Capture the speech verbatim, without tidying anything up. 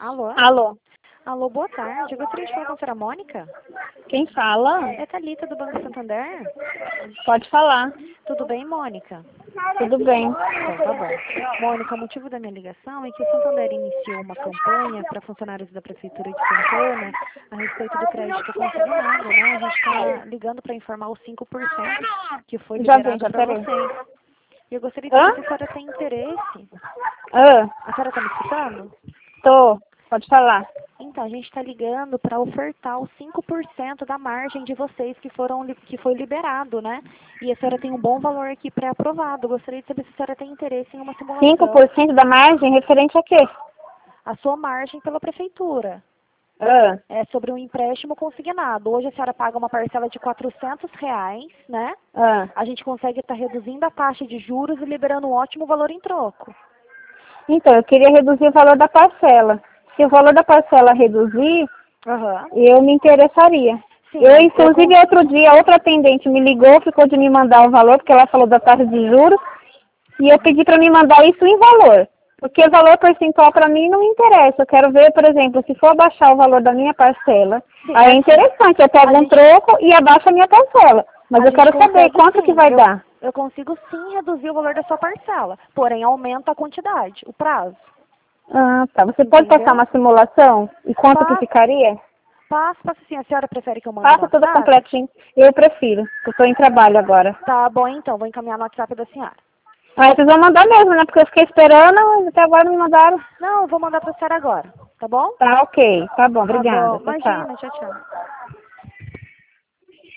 Alô? Alô, Alô, boa tarde. Eu gostaria de falar com a senhora Mônica. quem fala? É Thalita, do Banco Santander. Pode falar. Tudo bem, Mônica? Tudo bem. Então, tá bom. Mônica, o motivo da minha ligação é que o Santander iniciou uma campanha para funcionários da Prefeitura de Santana a respeito do crédito consignado, né? A gente está ligando para informar os cinco por cento que foi Já vem, liberado já, para peraí. vocês. E eu gostaria de Hã? saber se a senhora tem interesse. Ah, A senhora está me escutando? tô. Pode falar. Então, a gente está ligando para ofertar os cinco por cento da margem de vocês que, foram, li- que foi liberado, né? E a senhora tem um bom valor aqui pré-aprovado. Gostaria de saber se a senhora tem interesse em uma simulação. cinco por cento da margem referente a quê? A sua margem pela prefeitura. Ah, É sobre um empréstimo consignado. Hoje a senhora paga uma parcela de quatrocentos reais, né? ah. A gente consegue estar reduzindo a taxa de juros e liberando um ótimo valor em troco. Então, eu queria reduzir o valor da parcela. Se o valor da parcela reduzir, Aham. eu me interessaria. Sim, Eu, eu inclusive, cons- outro dia, outra atendente me ligou, ficou de me mandar o valor, porque ela falou da taxa de juros, e eu pedi para me mandar isso em valor. Porque o valor percentual para mim não me interessa. Eu quero ver, por exemplo, se for abaixar o valor da minha parcela, Sim, aí é assim, interessante, eu pego a um gente- troco e abaixo a minha parcela. Mas a eu gente quero saber consegue quanto sim. que vai eu, dar. eu consigo sim reduzir o valor da sua parcela. Porém, aumenta a quantidade, o prazo. Ah, tá. Você pode Entendeu? passar uma simulação? E quanto que Passa, ficaria? passa, passa sim. A senhora prefere que eu mande no Passa tudo WhatsApp? completinho. Eu prefiro, porque eu estou em trabalho agora. Tá bom, então. Vou encaminhar no WhatsApp da senhora. Mas vocês vão mandar mesmo, né? Porque eu fiquei esperando, até agora não me mandaram. Não, eu vou mandar pra senhora agora. Tá bom? Tá, ok. Tá bom, Tá bom. obrigada. Tchau, tchau. Imagina. Tchau, tchau.